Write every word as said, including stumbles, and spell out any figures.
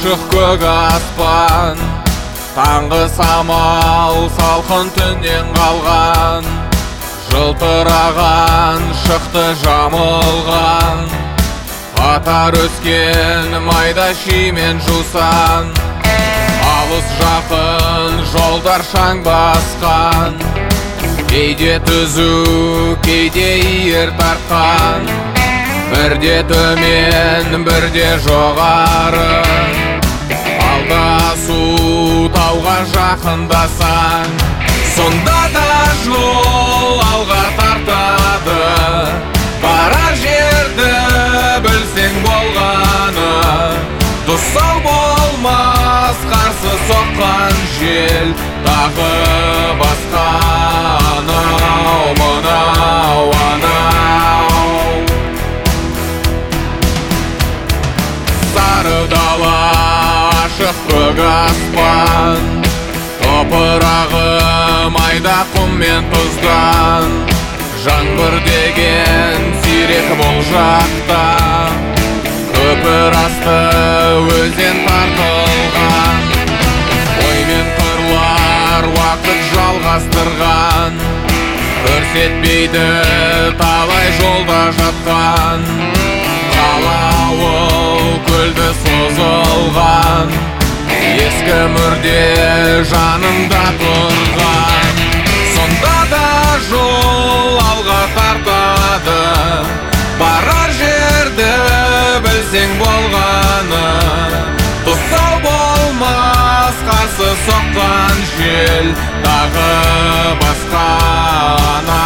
ашық көк аспан, таңғы самал салқын түннен қалған, жылтыраған шықты жамылған, қатар өскен майда шимен жусан, алыс жақын жолдар шаң басқан, кейде түзу, кейде иір тартқан, бірде төмен, бірде жоғары, алда су тауға жақындасаң, сонда да жол алға тартады. Барар жерді білсең болғаны, тұсау болмас қарсы соққан жел, тағы басқа анау мынау анау. Сары дала, ашық көк аспан, топырағы майда құм мен тұздан, жаңбыр деген сирек бұл жақта, көпір асты өзен тартылған, ой мен қырлар уақыт жалғастырған, көрсетпейді талай жолда жатқан, қалауыл көлді созылған, ескі мүрде жанымда тұрған, сонда да жол алға тартады. Барар жерді білсең болғаны, тұсау болмас қарсы соққан жел, тағы басқа